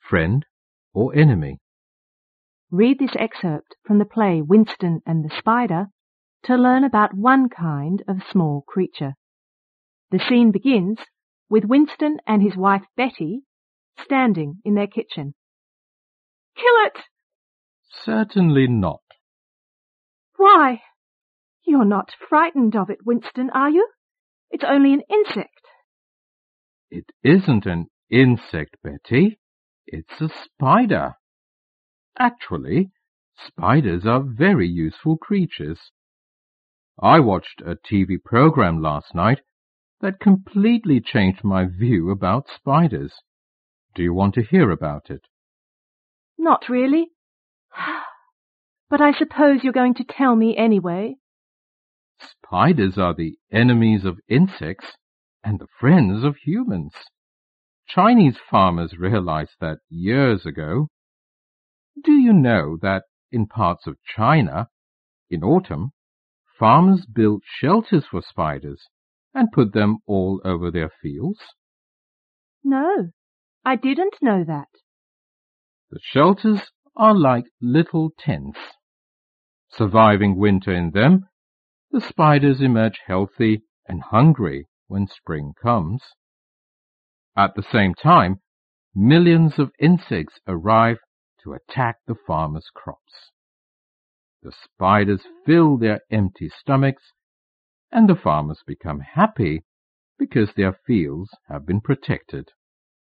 friend or enemy? Read this excerpt from the play Winston and the Spider to learn about one kind of small creature. The scene begins with Winston and his wife Betty standing in their kitchen. "Kill it!" Certainly not. "Why? You're not frightened of it, Winston, are you? It's only an insect." It isn't an insect, Betty. It's a spider. Actually, spiders are very useful creatures. I watched a TV program last night that completely changed my view about spiders. Do you want to hear about it? "Not really. But I suppose you're going to tell me anyway." Spiders are the enemies of insects and the friends of humans. Chinese farmers realized that years ago. Do you know that in parts of China, in autumn, farmers built shelters for spiders and put them all over their fields? No, I didn't know that. The shelters are like little tents. Surviving winter in them, the spiders emerge healthy and hungry when spring comes. At the same time, millions of insects arrive to attack the farmers' crops. The spiders fill their empty stomachs, and the farmers become happy because their fields have been protected.